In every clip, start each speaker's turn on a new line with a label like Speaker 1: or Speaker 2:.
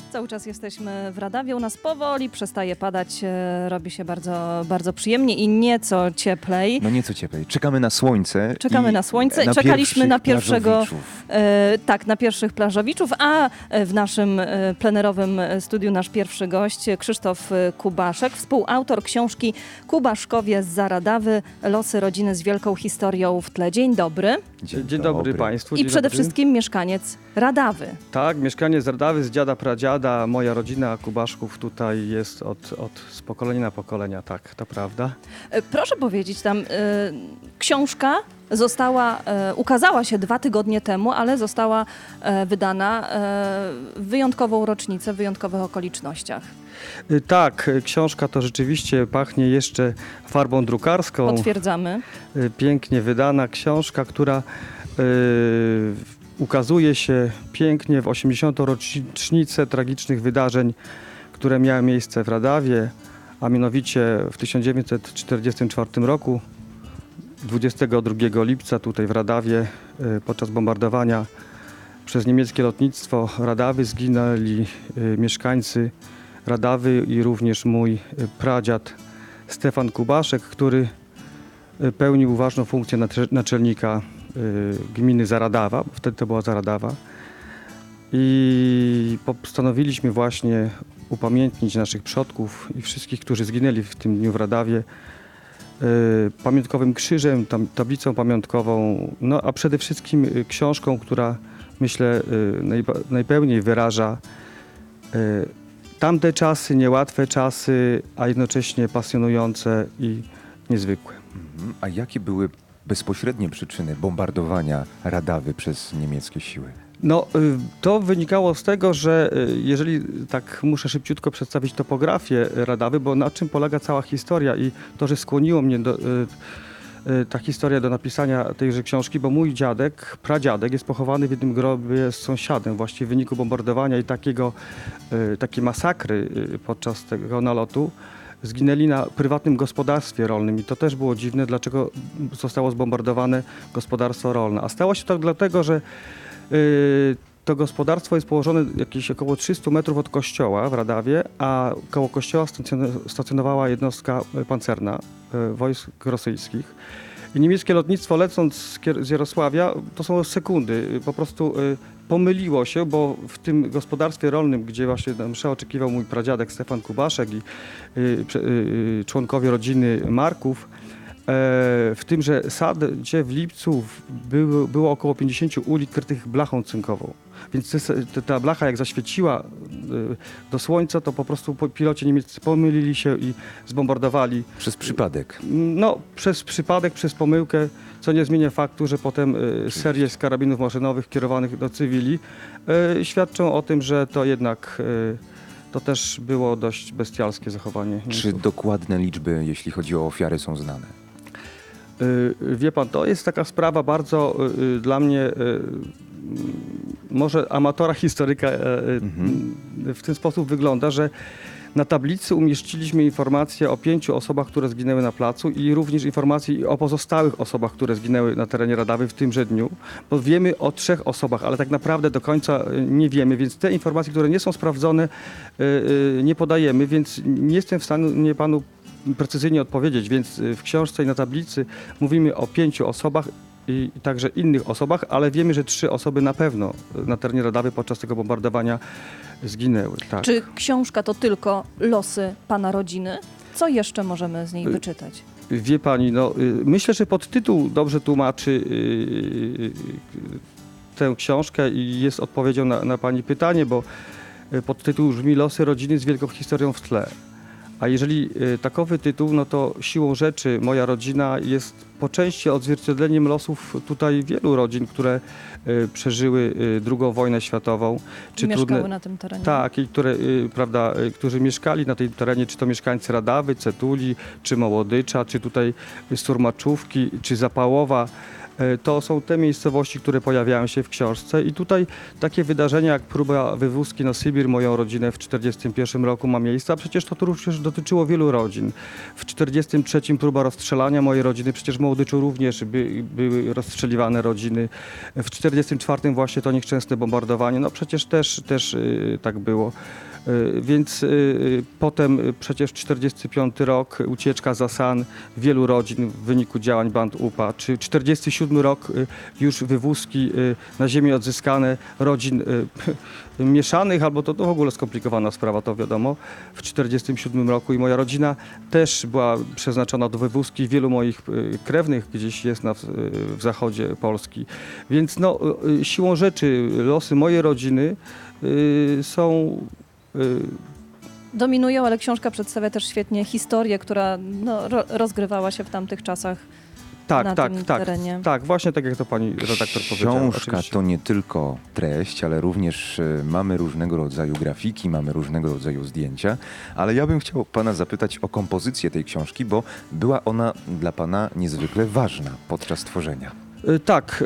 Speaker 1: Cały czas jesteśmy w Radawie, u nas powoli przestaje padać, robi się bardzo, bardzo przyjemnie i nieco cieplej.
Speaker 2: No nieco cieplej. Czekamy na słońce.
Speaker 1: Czekamy na słońce, czekaliśmy na pierwszego,
Speaker 2: plażowiczów.
Speaker 1: na pierwszych plażowiczów, a w naszym plenerowym studiu nasz pierwszy gość, Krzysztof Kubaszek, współautor książki Kubaszkowie zza Radawy, losy rodziny z wielką historią w tle. Dzień dobry.
Speaker 3: Dzień dobry Państwu.
Speaker 1: I
Speaker 3: Dzień
Speaker 1: przede
Speaker 3: dobry.
Speaker 1: wszystkim mieszkaniec Radawy.
Speaker 3: Tak, mieszkanie z Radawy, z dziada, pradziada. Moja rodzina Kubaszków tutaj jest z pokolenia na pokolenia, tak, to prawda.
Speaker 1: Proszę powiedzieć, tam książka ukazała się 2 tygodnie temu, ale została wydana w wyjątkową rocznicę, w wyjątkowych okolicznościach.
Speaker 3: Tak, książka to rzeczywiście pachnie jeszcze farbą drukarską.
Speaker 1: Potwierdzamy.
Speaker 3: Pięknie wydana książka, która ukazuje się pięknie w 80. rocznicę tragicznych wydarzeń, które miały miejsce w Radawie, a mianowicie w 1944 roku, 22 lipca tutaj w Radawie podczas bombardowania przez niemieckie lotnictwo Radawy zginęli mieszkańcy Radawy i również mój pradziad Stefan Kubaszek, który pełnił ważną funkcję naczelnika gminy Zaradawa, wtedy to była Zaradawa. I postanowiliśmy właśnie upamiętnić naszych przodków i wszystkich, którzy zginęli w tym dniu w Radawie, pamiątkowym krzyżem, tablicą pamiątkową, no a przede wszystkim książką, która myślę najpełniej wyraża tamte czasy, niełatwe czasy, a jednocześnie pasjonujące i niezwykłe.
Speaker 2: A jakie były bezpośrednie przyczyny bombardowania Radawy przez niemieckie siły?
Speaker 3: No, to wynikało z tego, że jeżeli tak muszę szybciutko przedstawić topografię Radawy, bo na czym polega cała historia i to, że skłoniło mnie ta historia do napisania tejże książki, bo mój dziadek, pradziadek jest pochowany w jednym grobie z sąsiadem właśnie w wyniku bombardowania i takiej masakry podczas tego nalotu. Zginęli na prywatnym gospodarstwie rolnym i to też było dziwne, dlaczego zostało zbombardowane gospodarstwo rolne. A stało się tak dlatego, że to gospodarstwo jest położone jakieś około 300 metrów od kościoła w Radawie, a koło kościoła stacjonowała jednostka pancerna wojsk rosyjskich. I niemieckie lotnictwo lecąc z Jarosławia, to są sekundy, po prostu pomyliło się, bo w tym gospodarstwie rolnym, gdzie właśnie na mszę oczekiwał mój pradziadek Stefan Kubaszek i członkowie rodziny Marków, w tymże sadzie w Lipcu było około 50 ulic krytych blachą cynkową. Więc ta blacha jak zaświeciła do słońca, to po prostu piloci niemieccy pomylili się i zbombardowali.
Speaker 2: Przez przypadek?
Speaker 3: No, przez przypadek, przez pomyłkę, co nie zmienia faktu, że potem serie z karabinów maszynowych kierowanych do cywili świadczą o tym, że to jednak to też było dość bestialskie zachowanie.
Speaker 2: Czy dokładne liczby, jeśli chodzi o ofiary, są znane?
Speaker 3: Wie pan, to jest taka sprawa bardzo dla mnie, może amatora historyka w ten sposób wygląda, że na tablicy umieściliśmy informacje o 5 osobach, które zginęły na placu i również informacje o pozostałych osobach, które zginęły na terenie Radawy w tymże dniu, bo wiemy o 3 osobach, ale tak naprawdę do końca nie wiemy, więc te informacje, które nie są sprawdzone, nie podajemy, więc nie jestem w stanie panu precyzyjnie odpowiedzieć, więc w książce i na tablicy mówimy o 5 osobach i także innych osobach, ale wiemy, że 3 osoby na pewno na terenie Radawy podczas tego bombardowania zginęły. Tak.
Speaker 1: Czy książka to tylko losy pana rodziny? Co jeszcze możemy z niej wyczytać?
Speaker 3: Wie pani, no, myślę, że podtytuł dobrze tłumaczy tę książkę i jest odpowiedzią na pani pytanie, bo podtytuł brzmi Losy rodziny z wielką historią w tle. A jeżeli takowy tytuł, no to siłą rzeczy moja rodzina jest po części odzwierciedleniem losów tutaj wielu rodzin, które przeżyły II wojnę światową.
Speaker 1: Czy mieszkały na tym terenie.
Speaker 3: Tak, i którzy mieszkali na tym terenie, czy to mieszkańcy Radawy, Cetuli, czy Mołodycza, czy tutaj Surmaczówki, czy Zapałowa. To są te miejscowości, które pojawiają się w książce i tutaj takie wydarzenia jak próba wywózki na Sybir, moją rodzinę w 1941 roku ma miejsce, a przecież to również dotyczyło wielu rodzin. W 1943 próba rozstrzelania mojej rodziny, przecież w Mołdyczu również były rozstrzeliwane rodziny. W 1944 właśnie to nieszczęsne bombardowanie, no przecież też tak było. Więc potem przecież 1945 rok, ucieczka za San wielu rodzin w wyniku działań band UPA, czy 1947 rok już wywózki na ziemię odzyskane rodzin mieszanych, albo to w ogóle skomplikowana sprawa, to wiadomo, w 1947 roku i moja rodzina też była przeznaczona do wywózki. Wielu moich krewnych gdzieś jest w zachodzie Polski. Więc no, siłą rzeczy losy mojej rodziny są
Speaker 1: Dominują, ale książka przedstawia też świetnie historię, która no, rozgrywała się w tamtych czasach na tym terenie.
Speaker 3: Tak, właśnie tak jak to pani redaktor powiedziała.
Speaker 2: Książka
Speaker 3: Oczywiście.
Speaker 2: to nie tylko treść, ale również mamy różnego rodzaju grafiki, mamy różnego rodzaju zdjęcia, ale ja bym chciał pana zapytać o kompozycję tej książki, bo była ona dla pana niezwykle ważna podczas tworzenia.
Speaker 3: Tak.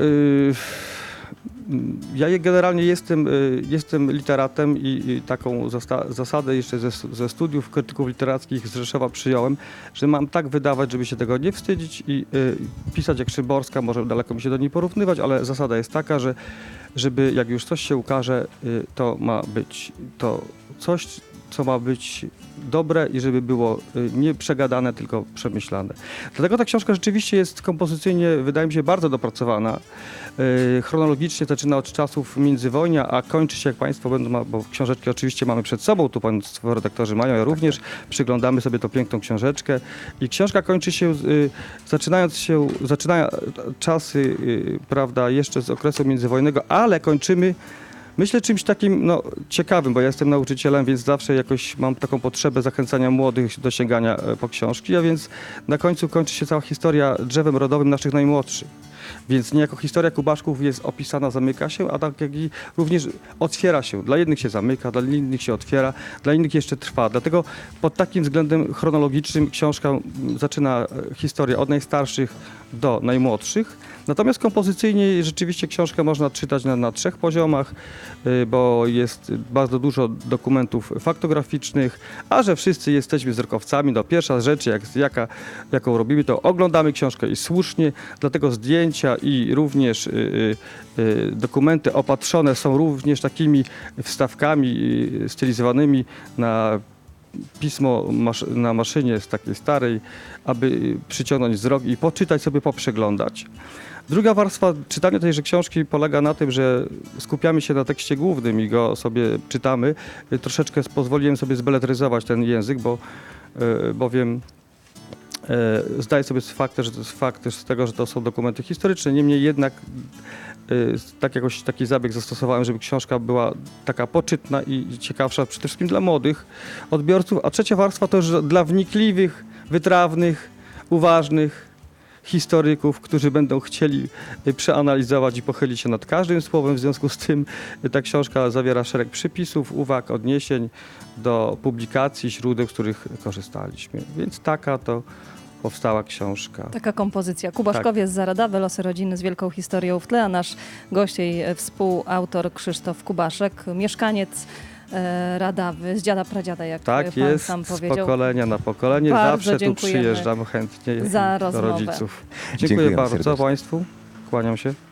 Speaker 3: Ja generalnie jestem literatem i taką zasadę jeszcze ze studiów krytyków literackich z Rzeszowa przyjąłem, że mam tak wydawać, żeby się tego nie wstydzić i pisać jak Szymborska, może daleko mi się do niej porównywać, ale zasada jest taka, że żeby jak już coś się ukaże, to ma być to coś, co ma być dobre i żeby było nie przegadane, tylko przemyślane. Dlatego ta książka rzeczywiście jest kompozycyjnie, wydaje mi się, bardzo dopracowana. Chronologicznie zaczyna od czasów międzywojnia, a kończy się, jak Państwo będą, bo książeczki oczywiście mamy przed sobą, tu Państwo redaktorzy mają, ja również, przyglądamy sobie tą piękną książeczkę i książka kończy się, zaczyna czasy, prawda, jeszcze z okresu międzywojennego, ale kończymy myślę czymś takim no, ciekawym, bo ja jestem nauczycielem, więc zawsze jakoś mam taką potrzebę zachęcania młodych do sięgania po książki, a więc na końcu kończy się cała historia drzewem rodowym naszych najmłodszych. Więc niejako historia Kubaszków jest opisana, zamyka się, a tak jak i również otwiera się. Dla jednych się zamyka, dla innych się otwiera, dla innych jeszcze trwa. Dlatego pod takim względem chronologicznym książka zaczyna historię od najstarszych do najmłodszych. Natomiast kompozycyjnie rzeczywiście książkę można czytać na 3 poziomach, bo jest bardzo dużo dokumentów faktograficznych, a że wszyscy jesteśmy wzrokowcami, no pierwsza rzecz, jaką robimy, to oglądamy książkę i słusznie, dlatego zdjęcia i również dokumenty opatrzone są również takimi wstawkami stylizowanymi na pismo na maszynie z takiej starej, aby przyciągnąć wzrok i poczytać sobie, poprzeglądać. Druga warstwa czytania tejże książki polega na tym, że skupiamy się na tekście głównym i go sobie czytamy. Troszeczkę pozwoliłem sobie zbeletryzować ten język, bowiem zdaję sobie fakt też z tego, że to są dokumenty historyczne. Niemniej jednak taki zabieg zastosowałem, żeby książka była taka poczytna i ciekawsza przede wszystkim dla młodych odbiorców. A trzecia warstwa to już dla wnikliwych, wytrawnych, uważnych historyków, którzy będą chcieli przeanalizować i pochylić się nad każdym słowem. W związku z tym ta książka zawiera szereg przypisów, uwag, odniesień do publikacji, źródeł, z których korzystaliśmy. Więc taka to powstała książka.
Speaker 1: Taka kompozycja. Kubaszkowie z Zaradawy, losy rodziny z wielką historią w tle, a nasz gość, jej współautor Krzysztof Kubaszek, mieszkaniec Radawy, z dziada pradziada, jak
Speaker 3: tak
Speaker 1: pan
Speaker 3: jest,
Speaker 1: sam
Speaker 3: z
Speaker 1: powiedział.
Speaker 3: pokolenia na pokolenie.
Speaker 1: Bardzo
Speaker 3: zawsze tu
Speaker 1: dziękujemy
Speaker 3: przyjeżdżam chętnie
Speaker 1: za
Speaker 3: do
Speaker 1: rozmowę.
Speaker 3: rodziców.
Speaker 2: Dziękuję
Speaker 3: Dziękuję bardzo
Speaker 2: serdecznie.
Speaker 3: Państwu. Kłaniam się.